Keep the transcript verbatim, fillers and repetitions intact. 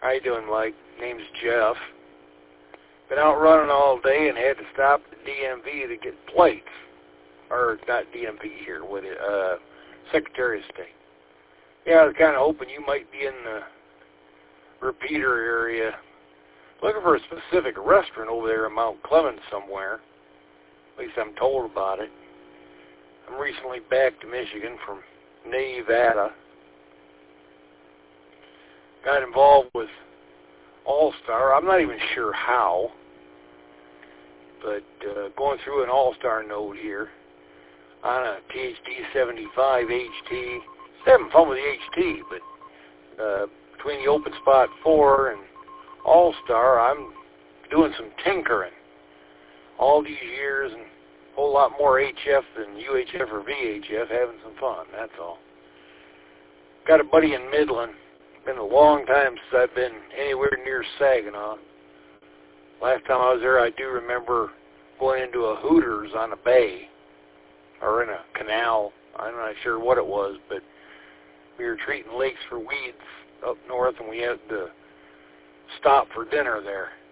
How you doing, Mike? Name's Jeff. Been out running all day and had to stop at the D M V to get plates. Or not D M V here, what it, uh, Secretary of State. Yeah, I was kind of hoping you might be in the repeater area. Looking for a specific restaurant over there in Mount Clemens somewhere. At least I'm told about it. I'm recently back to Michigan from Nevada. Got involved with All-Star. I'm not even sure how, but uh, going through an All-Star node here on a T H D seventy-five H T. Having fun with the H T, but uh, between the Open Spot four and All-Star, I'm doing some tinkering. All these years and a whole lot more H F than U H F or V H F, having some fun, that's all. Got a buddy in Midland. Been a long time since I've been anywhere near Saginaw. Last time I was there, I do remember going into a Hooters on a bay, or in a canal. I'm not sure what it was, but we were treating lakes for weeds up north, and we had to stop for dinner there.